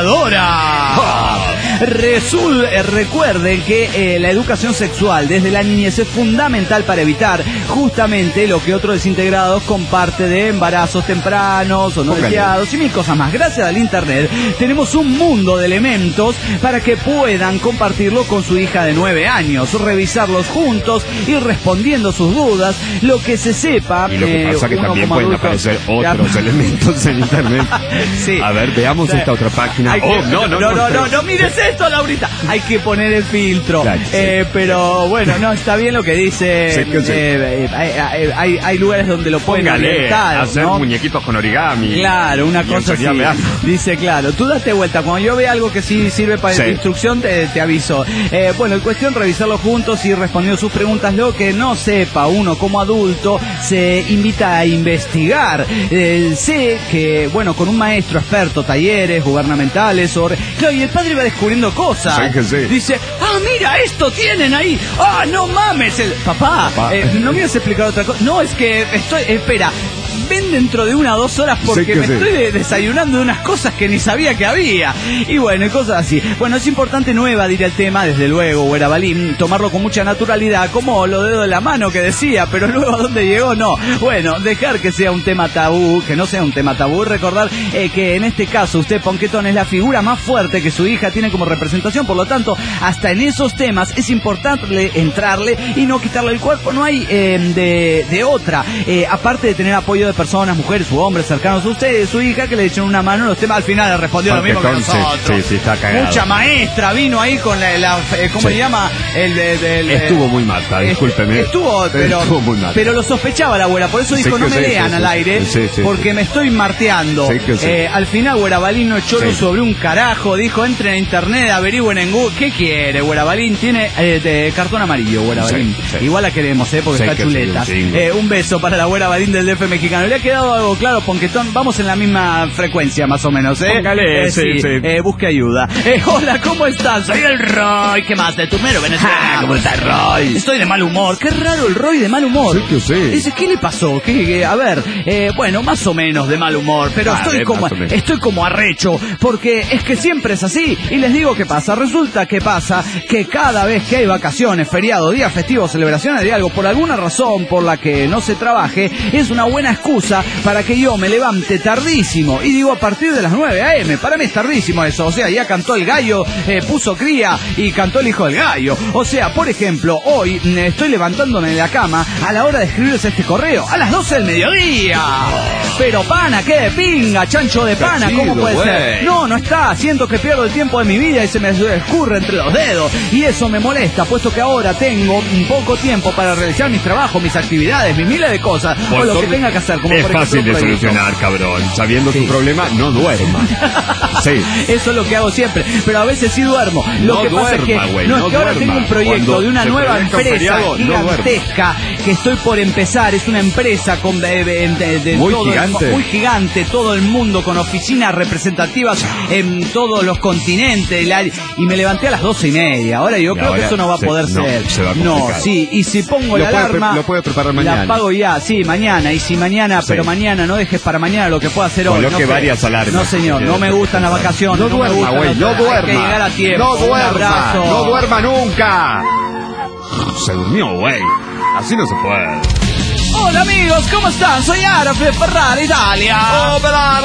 educadora. Resul, eh, recuerden que eh, la educación sexual desde la niñez es fundamental para evitar justamente lo que otros desintegrados comparte de embarazos tempranos o no Póngale. deseados y mil cosas más. Gracias al internet tenemos un mundo de elementos para que puedan compartirlo con su hija de nueve años, revisarlos juntos, ir respondiendo sus dudas, lo que se sepa. Y lo que eh, pasa que uno también como pueden adulto- aparecer Ya- otros elementos en internet. Sí. A ver, veamos Sí. esta otra página. Hay que- Oh, no, no, no, no, no, no, no mires esto, Laurita. Hay que poner el filtro. Claro, sí. Eh, pero bueno, no, está bien lo que dice. Sí, que sí. eh, eh, hay, hay- hay- hay lugares donde lo pueden Póngale, orientar, hacer ¿no? muñequitos con origami. Claro, una Y cosa así. enseñarle algo. Dice, claro, tú date vuelta. Cuando yo vea algo que sí sirve para Sí. instrucción, te, te aviso. Eh, bueno, en cuestión, revisarlo juntos y respondiendo sus preguntas. Lo que no sepa uno como adulto, se invita a investigar. Eh, sé que, bueno, con un maestro experto, talleres gubernamentales, o... Claro, y el padre va descubriendo cosas. Sí, que sí. Dice, ah, mira, esto tienen ahí. Ah, no mames. El... Papá, Papá. eh, no me ibas a explicar otra cosa. No, es que estoy, espera. ven dentro de una o dos horas porque Sí que me sí. estoy de- desayunando de unas cosas que ni sabía que había. Y bueno, y cosas así. Bueno, es importante no evadir el tema, desde luego, Güera Balín, tomarlo con mucha naturalidad, como los dedos de la mano que decía, pero luego a dónde llegó, no. Bueno, dejar que sea un tema tabú, que no sea un tema tabú, recordar eh, que en este caso usted, Ponquetón, es la figura más fuerte que su hija tiene como representación, por lo tanto, hasta en esos temas es importante entrarle y no quitarle el cuerpo, no hay eh, de, de otra, eh, aparte de tener apoyo de personas, mujeres u hombres cercanos a usted, su hija, que le echen una mano en los temas, al final le respondió lo mismo que Ponquetón, sí, nosotros. sí, sí, está cagado. Mucha maestra vino ahí con la, la eh, ¿cómo Sí. se llama? El, el, el- Estuvo muy Marta, eh, discúlpeme. Estuvo, pero, Estuvo muy Marta. pero lo sospechaba la güera, por eso Sí dijo, que no me sí, lean sí, al sí. aire, Sí, sí, porque sí. me estoy marteando. Sí que sí. Eh, al final, Güera Balín no echó Sí. luz sobre un carajo, dijo, entren a internet, averigüen en Google. ¿Qué quiere, Güera Balín? Tiene eh, de cartón amarillo, Güera Sí, Balín. sí. Igual la queremos, eh, porque Sí está que sí, chuleta. un chingo. Eh, un beso para la Güera Balín del D F mexicano. ¿Le ha quedado algo claro, Ponquetón? Vamos en la misma frecuencia, más o menos, ¿eh? Póngale, Eh, sí, sí. Eh, busque ayuda. Eh, hola, ¿cómo estás? Soy el Roy. ¿Qué más? De tu mero Venezuela. ¿Cómo estás, Roy? Estoy de mal humor. Qué raro el Roy de mal humor. Sí que sí. Dice, ¿qué le pasó? ¿Qué, qué? A ver, eh, bueno, más o menos de mal humor, pero Vale, estoy como más o menos. estoy como arrecho, porque es que siempre es así. Y les digo qué pasa. Resulta que pasa que cada vez que hay vacaciones, feriados, días festivos, celebraciones de algo, por alguna razón por la que no se trabaje, es una buena excusa para que yo me levante tardísimo. Y digo a partir de las nueve a eme. Para mí es tardísimo eso. O sea, ya cantó el gallo, eh, puso cría y cantó el hijo del gallo. O sea, por ejemplo, hoy mm, estoy levantándome de la cama a la hora de escribirles este correo. A las doce del mediodía. Pero pana, qué de pinga, chancho de pana, ¿cómo chido, puede güey. ser? No, no está. Siento que pierdo el tiempo de mi vida y se me escurre entre los dedos. Y eso me molesta, puesto que ahora tengo un poco tiempo para realizar mis trabajos, mis actividades, mis miles de cosas, o lo que Entonces, tenga que hacer. Como es por ejemplo, fácil de un proyecto. solucionar, cabrón. Sabiendo Sí. tu problema, no duerma. Sí. Eso es lo que hago siempre, pero a veces sí duermo. Lo No que pasa duerma, es que güey, no, no es que ahora duerma. tengo un proyecto Cuando de una se nueva presenta un empresa feriado, no duerma. gigantesca que estoy por empezar. Es una empresa con de, de- de- de Muy todo el- gigante. muy gigante, todo el mundo con oficinas representativas en todos los continentes. La- y me levanté a las doce y media. Ahora yo Y creo que ahora eso no va a se- poder no, ser. se va a no, complicar. sí. Y si pongo Lo la puede pre- alarma, lo puede preparar la mañana. pago ya. Sí, mañana. Y si mañana, Sí. pero mañana no dejes para mañana lo que pueda hacer hoy. Coloque no, sé. varias alarmas. No, señor. No me gustan las vacaciones. No me duerma, gustan güey, los- no Hay duerma. que llegar a tiempo. No Un duerma, abrazo. no duerma nunca. Se durmió, güey. Así no se puede. Hola amigos, ¿cómo están? Soy Arafle de Ferrari, Italia. Oh,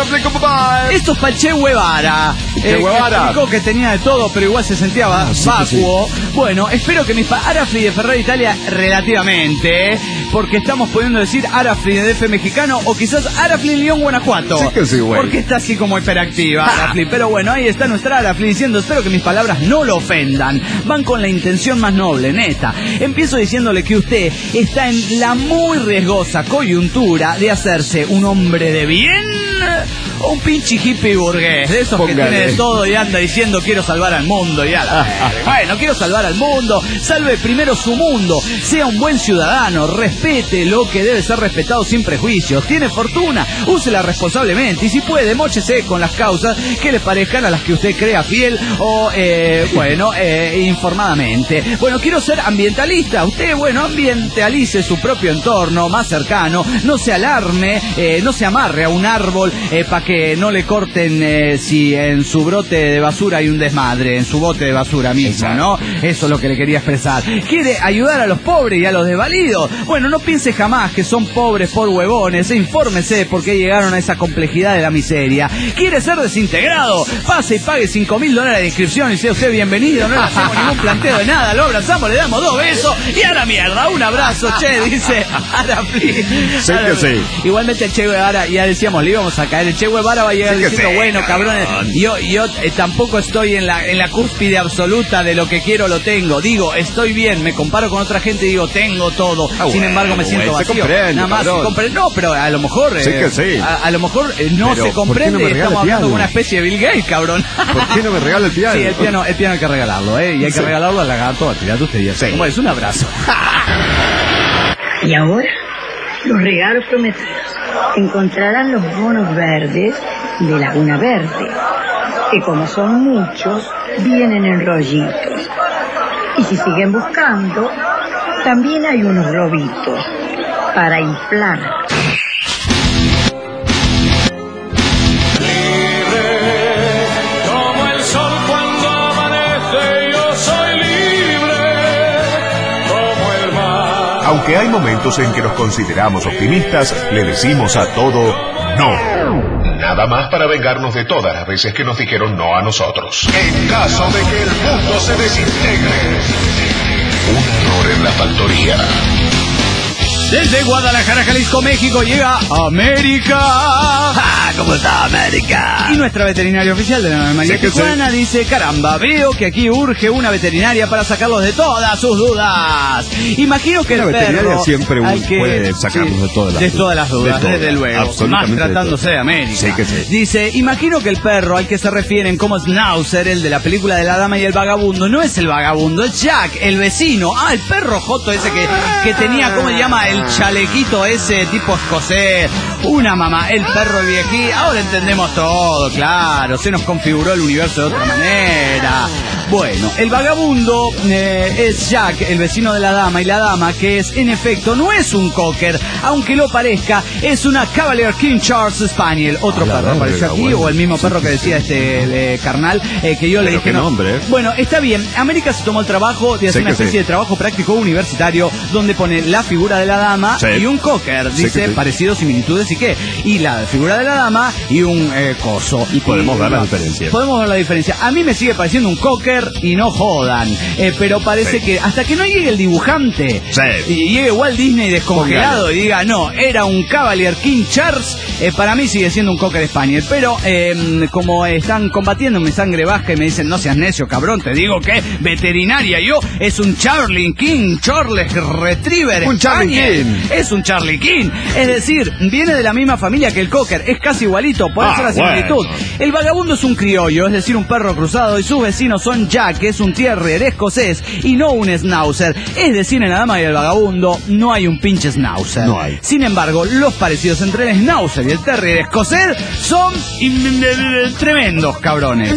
Esto es para el Che Guevara. Che Eh, que Guevara. explicó que tenía de todo, pero igual se sentía va- sí que vacuo. Bueno, espero que mis pa Arafli de Ferrari Italia relativamente, ¿eh? Porque estamos pudiendo decir Arafli de D F mexicano o quizás Arafli en León, Guanajuato. Sí que sí, güey. Porque está así como hiperactiva Arafli. Pero bueno, ahí está nuestra Arafli diciendo, espero que mis palabras no lo ofendan. Van con la intención más noble, neta. Empiezo diciéndole que usted está en la muy riesgosa coyuntura de hacerse un hombre de bien o un pinche hippie burgués, de esos Póngale. que tiene de todo y anda diciendo quiero salvar al mundo y a la verga. Bueno, quiero salvar al mundo, salve primero su mundo, sea un buen ciudadano, respete lo que debe ser respetado sin prejuicios, tiene fortuna, úsela responsablemente y si puede, móchese con las causas que le parezcan a las que usted crea fiel o, eh, bueno, eh, informadamente. Bueno, quiero ser ambientalista, usted, bueno, ambientalice su propio entorno más cercano, no se alarme, eh, no se amarre a un árbol eh, para que no le corten eh, si en su brote de basura hay un desmadre, en su bote de basura mismo, ¿no? Eso es lo que le quería expresar. ¿Quiere ayudar a los pobres y a los desvalidos? Bueno, no piense jamás que son pobres por huevones, e infórmese por qué llegaron a esa complejidad de la miseria. ¿Quiere ser desintegrado? Pase y pague cinco mil dólares de inscripción y sea usted bienvenido, no le hacemos ningún planteo de nada, lo abrazamos, le damos dos besos y a la mierda, un abrazo, che, dice Arafli. Sí que sí. Igualmente el Che Guevara, ya decíamos, le íbamos a caer, el Che Guevara va a llegar Sí que diciendo, sí, bueno, cabrón. cabrones, yo, yo eh, tampoco estoy en la, en la cúspide absoluta de lo que quiero, lo tengo. Digo, estoy bien, me comparo con otra gente y digo, tengo todo. Ah, Sin bueno, embargo, me siento güey, se vacío. comprende, Nada más, se cabrón. comprende. No, pero a lo mejor, Sí eh, que sí. a, a lo mejor eh, no Pero, se ¿por qué comprende no me y regala estamos el hablando piano? con una especie de Bill Gates, cabrón. ¿Por qué no me regala el piano? Sí, el piano, el piano hay que regalarlo, ¿eh? Y hay que Sí. regalarlo al lagarto, a tirar usted ya. Sí. Como es, un abrazo. Y ahora, los regalos prometidos. Encontrarán los bonos verdes de Laguna Verde, que como son muchos, vienen en rollitos. Y si siguen buscando, también hay unos globitos para inflar. aunque hay momentos en que nos consideramos optimistas, le decimos a todo no. Nada más para vengarnos de todas las veces que nos dijeron no a nosotros. En caso de que el mundo se desintegre, un error en la factoría. Desde Guadalajara, Jalisco, México, llega América. ¡Ah! ¿Cómo está América? Y nuestra veterinaria oficial de la María Tijuana dice, caramba, veo que aquí urge una veterinaria para sacarlos de todas sus dudas. Imagino que la el veterinaria perro siempre hay que, puede sacarnos sí, de todas las de dudas. todas las dudas, De desde todas, luego. absolutamente Más tratándose de, de América. Sí, que sí. Dice, imagino que el perro al que se refieren como Schnauzer, el de la película de la dama y el vagabundo, no es el vagabundo, es Jack, el vecino. Ah, el perro joto ese que, que tenía, ¿cómo se llama? El chalequito ese tipo escocés, una mamá, el perro el viejito. Ahora entendemos todo, claro, se nos configuró el universo de otra manera. Bueno, el vagabundo eh, es Jack, el vecino de la dama, y la dama, que es, en efecto, no es un cocker, aunque lo parezca, es una Cavalier King Charles Spaniel. Otro la perro apareció aquí, bueno. o el mismo perro que decía este eh, carnal, eh, que yo le Pero dije qué no. nombre, ¿eh? Bueno, está bien, América se tomó el trabajo de hacer Sí una que especie sí. de trabajo práctico universitario, donde pone la figura de la dama Sí. y un cocker, Sí dice, que sí. parecidos, similitudes y qué, y la figura de la dama y un eh, coso. Y podemos ver la no, diferencia. Podemos ver la diferencia. A mí me sigue pareciendo un cocker y no jodan, eh, pero parece Sí. que hasta que no llegue el dibujante Sí. y llegue Walt Disney descongelado Póngale. y diga, no, era un Cavalier King Charles, eh, para mí sigue siendo un cocker Spaniel, pero eh, como están combatiendo mi sangre baja y me dicen, no seas necio, cabrón, te digo que veterinaria yo, es un Charlie King, Charles Retriever Un Charlie Spaniel. King. Es un Charlie King, es decir, viene de la misma familia que el cocker, es casi igualito, por Ah, eso la similitud. bueno. El vagabundo es un criollo, es decir, un perro cruzado, y sus vecinos son Jack, que es un terrier escocés, y no un schnauzer. Es decir, en la dama y el vagabundo no hay un pinche schnauzer. No hay. Sin embargo, los parecidos entre el schnauzer y el terrier escocés son in- tremendos, cabrones.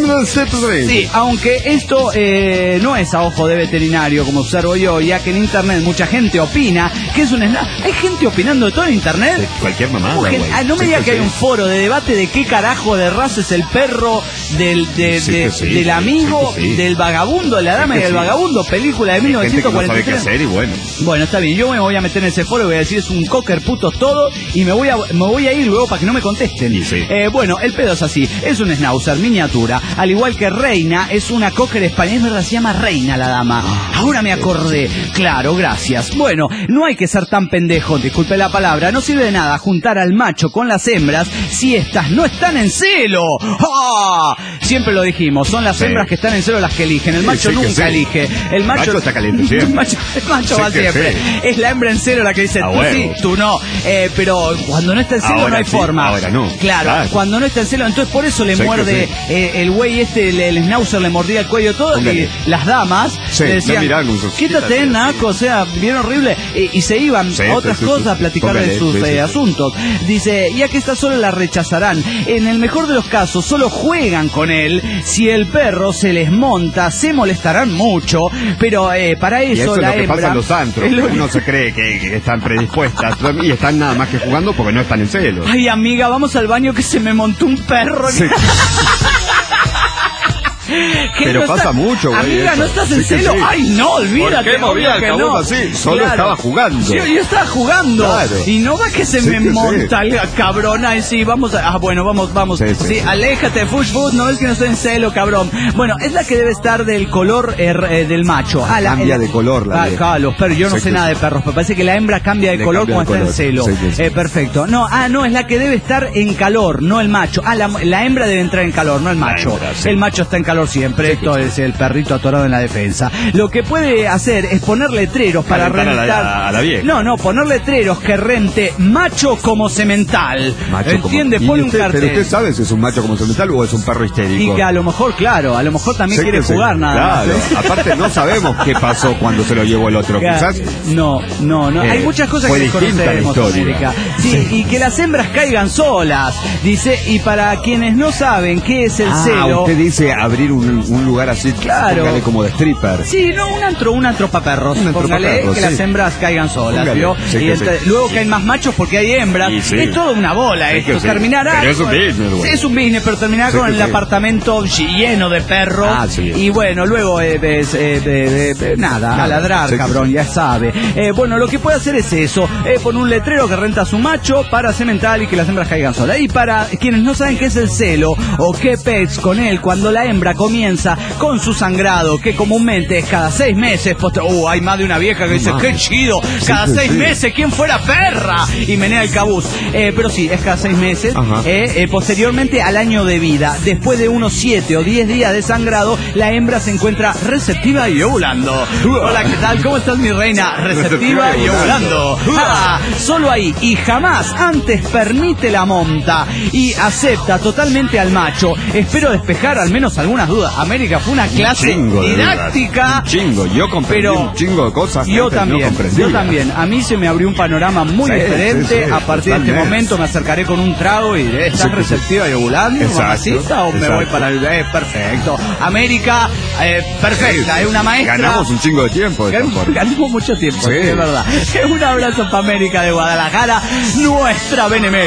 Sí, aunque esto eh, no es a ojo de veterinario, como observo yo, ya que en internet mucha gente opina que es un sna- ¿Hay gente opinando de todo en internet? De cualquier mamada, Mujer, güey. ah, no me Sí diga que que hay sí. un foro de debate de qué carajo de raza es el perro del, de- Sí de- que sí, del amigo, sí que sí. del vagabundo, de la dama Sí y que del sí. vagabundo, película de mil Hay gente que no sabe novecientos cuarenta y qué tres. hacer y bueno. Bueno, está bien, yo me voy a meter en ese foro y voy a decir es un cocker putos todo y me voy a me voy a ir luego para que no me contesten. Y sí. Eh, bueno, el pedo es así, es un schnauzer miniatura, al igual que Reina, es una cocker española, es verdad, se llama Reina la dama. Ahora me acordé, claro, gracias. Bueno, no hay que ser tan pendejo, disculpe la palabra, no sirve de nada juntar al macho con las hembras si estas no están en celo. ¡Ah! Siempre lo dijimos, son las Sí. hembras que están en celo las que eligen, el Sí, macho sí que nunca sí. elige. El El macho, macho está caliente siempre. El macho, el macho Sí va que siempre. sí. Es la hembra en celo la que dice, A tú sí, huevo. tú no. Eh, pero cuando no está en celo Ahora no hay sí, forma. ahora no. Claro, Claro. cuando no está en celo, entonces por eso le Sí que muerde sí. eh, el güey este, el, el schnauzer le mordía el cuello todo Póngale. y las damas Sí, le decían, no miraban con sus quítate chiquitas, naco, o sea, bien horrible. Y, y se iban Sí, a otras sí, sí, cosas sí. a platicar de Póngale, sus sí, sí, eh, sí. asuntos. Dice, ya que está solo la rechazarán. En el mejor de los casos, solo juegan con él. Si el perro se les monta, se molestarán mucho. Pero eh, para Y eso, eso es la lo que hembra... pasa en los antros. es lo que- Uno se cree que, que están predispuestas y están nada más que jugando porque no están en celo. Ay, amiga, vamos al baño que se me montó un perro. Sí. ¿Qué, Pero no pasa está- mucho, güey, Amiga, eso. ¿no estás en Sí que celo? sí. Ay, no, olvídate. ¿Por qué movía obvio el que cabrón no. así? Solo estaba jugando. Sí, yo estaba jugando. Claro. Y no va que se Sí me que sí. monta el cabrón. Ay, sí, vamos a... Ah, bueno, vamos, vamos. Sí, Sí, sí. aléjate, Fush Food, no ves que no estoy en celo, cabrón. Bueno, es la que debe estar del color eh, eh, del macho. Ah, la, Cambia el- de color la Ah, de- claro, los perros. Yo no Sí sé que nada sí. de perros, pero parece que la hembra cambia de Le color cambia cuando de está en color. celo. Sí, sí, sí. Eh, perfecto. No, ah, no, es la que debe estar en calor, no el macho. Ah, la, la hembra debe entrar en calor, no el macho. hembra, sí. El macho está en calor siempre. Esto es el perrito atorado en la defensa. Lo que puede hacer es poner letreros para Calentar a la- rentar. a la vieja. No, no, poner letreros que rente macho como semental. Macho como- ¿Entiende? ¿Y Pone un usted- cartel. Pero usted sabe si es un macho como semental o es un perro histérico. Y que a lo mejor, claro, a lo mejor también Sé quiere que sí. jugar nada Claro. más. Aparte no sabemos qué pasó cuando se lo llevó el otro. Claro. Quizás No, no, no. Eh, Hay muchas cosas fue que distinta la desconocemos, historia. América. Sí, y que las hembras caigan solas. Dice, y para quienes no saben qué es el Ah, celo. usted dice abrir ir a un, un lugar así, claro, póngale como de stripper. Sí, no, un antro, un antro para perros. Un antro póngale pa perros, que sí. las hembras caigan solas, Póngale, ¿vio? sí Y que entonces, sí. luego que hay más machos porque hay hembras. Y sí. Es toda una bola Sí esto. que sí. Terminará. Pero es un business, güey. Es un business, pero terminará Sí con que el sí. apartamento lleno de perros. Ah, sí. Y bueno, luego eh, ves, eh, de, de, de, nada, Nada. a ladrar, Sí que cabrón, sí. ya sabe. Eh, bueno, lo que puede hacer es eso. Eh, poner un letrero que renta a su macho para cemental y que las hembras caigan solas. Y para quienes no saben qué es el celo o qué pez con él, cuando la hembra comienza con su sangrado, que comúnmente es cada seis meses. Postre... Uh, hay más de una vieja que dice, qué chido, cada sí, seis sí. meses, ¿quién fuera perra? Y menea el cabuz. Eh, pero sí, es cada seis meses. Ajá. Eh, eh, posteriormente al año de vida, después de unos siete o diez días de sangrado, la hembra se encuentra receptiva y ovulando. Hola, ¿qué tal? ¿Cómo estás, mi reina? Receptiva y ovulando. Ah, solo ahí, y jamás antes permite la monta y acepta totalmente al macho. Espero despejar al menos algunas dudas. América, fue una clase Chingo de didáctica. dudas. Un chingo, yo comprendí Pero un chingo de cosas que yo antes también, no comprendía. yo también. A mí se me abrió un panorama muy Sí, diferente. sí, sí, a partir de este totalmente. momento me acercaré con un trago y diré, ¿estás Sí, sí, receptiva y ovulando, Exacto, mamacita? O me exacto. voy para el... Eh, perfecto. América, eh, perfecta. Es una maestra. Ganamos un chingo de tiempo de esta Ganamos, forma. ganamos mucho tiempo, Sí. sí, es verdad. Un abrazo para América de Guadalajara, nuestra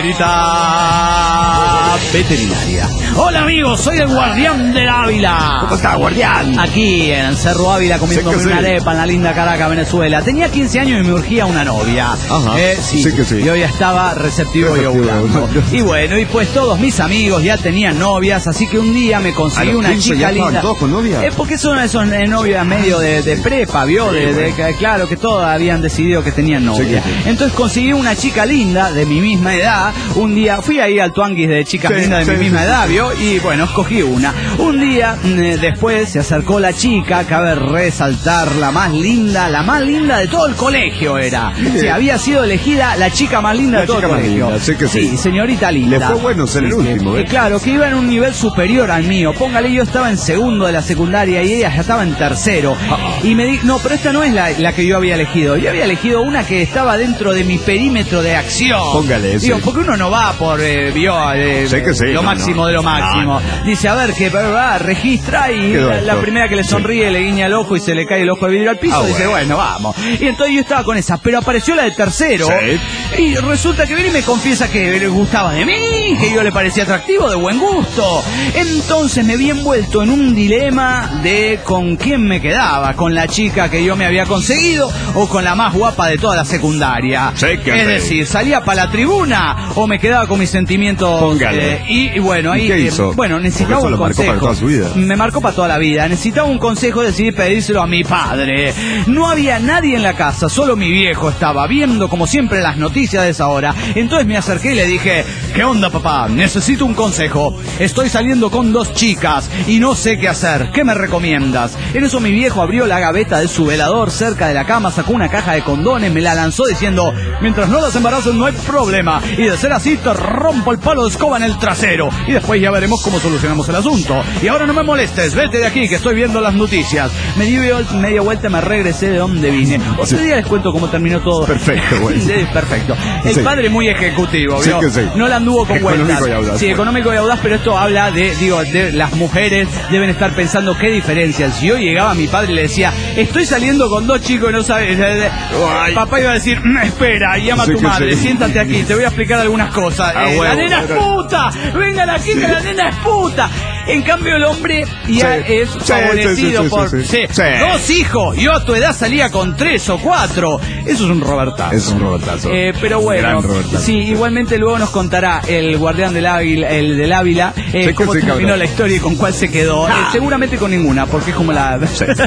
benemérita veterinaria. Hola amigos, soy el guardián del Ávila. ¿Cómo está, guardián? Aquí en Cerro Ávila comiéndome Sí que una sí. arepa en la linda Caracas, Venezuela. Tenía quince años y me urgía una novia. Ajá. Eh, sí, Sí que sí. Yo ya estaba receptivo y Receptivo, ovulando. ovulando. Y bueno, y pues todos mis amigos ya tenían novias, así que un día me conseguí ¿A los una quince chica ya estaban linda. todos con novia? Eh, porque son esos eh, novias medio de, de prepa, ¿vio? Sí, de, de- bueno. que, claro, que todos habían decidido que tenían novia. Sí, sí, sí. Entonces conseguí una chica linda de mi misma edad. Un día fui ahí al Tuanguis de chicas Sí, lindas de sí, mi misma sí, edad, ¿vio? Y bueno, escogí una. Un día mm, eh, después se acercó la chica, cabe resaltar, la más linda, la más linda de todo el colegio era. Sí, había sido elegida la chica más linda La de todo el chica más colegio. linda, sí que sí. señorita linda. Le fue bueno ser el Sí, último, que- ¿eh? que claro, que iba en un nivel superior al mío. Póngale, yo estaba en segundo de la secundaria y ella ya estaba en tercero. Y me di, no, pero esta no es la, la que yo había elegido. Yo había elegido una que estaba dentro de mi perímetro de acción. Póngale ese. Digo, porque uno no va por, eh, vio, eh, Sé que sí, lo no, máximo no. de lo máximo. No, no. Dice, a ver, que va, registra y Quedó la, la esto. primera que le sonríe le guiña el ojo y se le cae el ojo de vidrio al piso, Ah, dice, bueno. bueno, vamos. Y entonces yo estaba con esa, pero apareció la de tercero. Sí. Y resulta que viene y me confiesa que le gustaba de mí, que yo le parecía atractivo, de buen gusto. Entonces me vi envuelto en un dilema de con quién me quedaba, con la chica que yo me había conseguido o con la más guapa de toda la secundaria. Sí, que es sí. decir, salía para la tribuna o me quedaba con mis sentimientos. Póngale. eh, y, y bueno, ahí ¿Y qué eh, hizo? bueno, necesitaba Porque eso un lo marcó consejo. para toda su vida. Me marcó para toda la vida. Necesitaba un consejo, decidí pedírselo a mi padre. No había nadie en la casa, solo mi viejo estaba viendo como siempre las noticias de esa hora. Entonces me acerqué y le dije, ¿qué onda, papá? Necesito un consejo. Estoy saliendo con dos chicas y no sé qué hacer. ¿Qué me recomiendas? En eso mi viejo abrió la gaveta de su velador cerca de la cama, sacó una caja de condones, me la lanzó diciendo, mientras no las embaraces no hay problema. Y de ser así te rompo el palo de escoba en el trasero. Y después ya veremos cómo solucionamos el asunto. Y ahora no me molestes, vete de aquí que estoy viendo las noticias. Me di media vuelta y me regresé de donde vine. Otro día les cuento cómo terminó todo. Perfecto, güey. Sí, perfecto. El Sí. padre muy ejecutivo, Sí ¿vio? que sí. No la anduvo con Económico vueltas. y audaz, Sí, pues. económico y audaz, pero esto habla de, digo, de las mujeres deben estar pensando qué diferencias. Si yo llegaba a mi padre y le decía, estoy saliendo con dos chicos y no sabes, Ay. papá iba a decir, "Mm, espera, llama a Sí tu que madre, sí. siéntate aquí, te voy a explicar algunas cosas. Ah, Eh, la huevo, nena es claro. puta, vengan aquí que la nena es puta. En cambio el hombre ya Sí. es Sí, favorecido sí, sí, por sí, sí. sí. Sí. Dos hijos, yo a tu edad salía con tres o cuatro. Eso es un Robertazo. Es un robotazo. Eh, pero bueno, Gran Robertazo. sí, igualmente luego nos contará el guardián del Ávila, el del Ávila, eh, Sí que cómo sí, terminó cabrón. la historia y con cuál se quedó. Eh, Ah. seguramente con ninguna, porque es como la...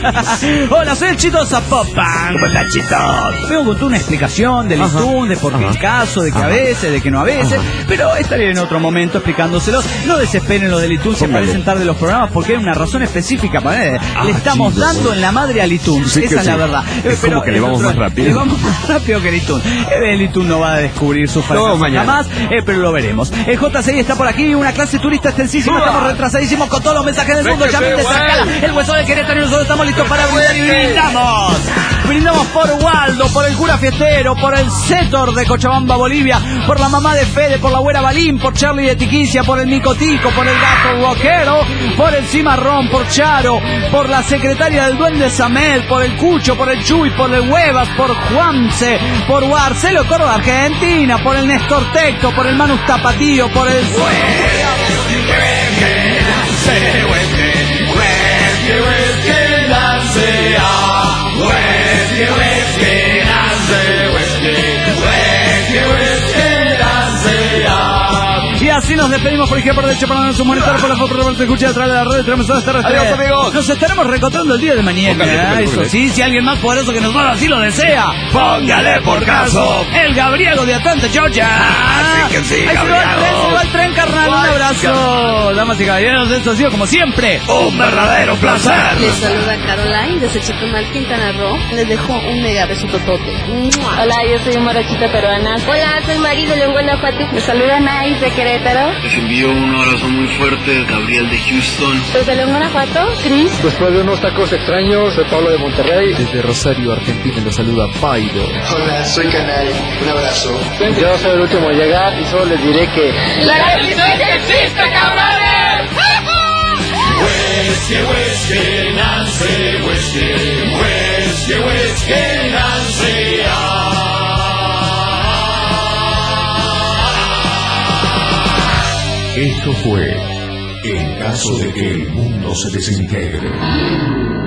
Hola, soy el Chito Zapopan. ¿Cómo está, Chito? Vengo con toda una explicación del Ajá. Itún, de por qué Ajá. el caso, de que a Ajá. veces, de que no a veces, pero estaré en otro momento explicándoselos. No desesperen lo del Itún, se Póngale. parecen tarde los programas porque hay una razón específica para él. Ah, Le estamos chido, dando güey. en la madre al Itún, Sí que esa es la sí. verdad. Es Eh, como que le el vamos otro- más rápido. Le vamos más rápido que el Itún. Eh, El Itún no va a descubrir su fracaso mañana. jamás, eh, pero lo veremos. El J seis está por aquí, una clase turista extensísima, estamos retrasadísimos con todos los mensajes del mundo. Véngase, Llamen de güey. Zacala, el hueso de Querétaro y nosotros estamos listos para brindar y brindamos. Brindamos por Waldo, por el cura fiestero, por el Cetor de Cochabamba, Bolivia, por la mamá de Fede, por la abuela Balín, por Charlie de Tiquicia, por el Micotico, por el gato rockero. Cero, por el Cimarrón, por Charo, por la secretaria del Duende Samel, por el Cucho, por el Chuy, por el Huevas, por Juanse, por Marcelo Córdoba Argentina, por el Néstor Tecto, por el Manus Tapatío, por el... Y así nos despedimos por izquierda, por derecha, para su monitor, por la foto, por la escucha a través de la red, tenemos a estar. Adiós, amigos. Nos estaremos reencontrando el día de mañana. Póngale, póngale, Eso póngale. sí, si alguien más poderoso que nosotros así lo desea, Póngale por caso. el Gabriego de Atlanta, Georgia. Así que sí, Ahí se va el tren, Gabriego. se va el tren, carnal. Un abrazo. Damas y caballeros, esto ha sido como siempre Un verdadero placer. Les saluda Caroline desde Chetumal, Quintana Roo. Les dejo un mega beso totote. ¡Mua! Hola, yo soy Morochita Peruana. Hola, soy Mari de León, Guanajuato. Les saluda Nice de Querétaro. Les envío un abrazo muy fuerte, Gabriel de Houston. Desde León, Guanajuato, Chris. Después de unos tacos extraños, soy Pablo de Monterrey. Desde Rosario, Argentina, los saluda Pairo. Hola, soy Canal. Un abrazo. Yo soy el último a llegar y solo les diré que... ¡La resistencia existe, cabrones! Whisky, whisky, Nancy, whisky, whisky, whisky, Nancy. Esto fue En caso de que el mundo se desintegre.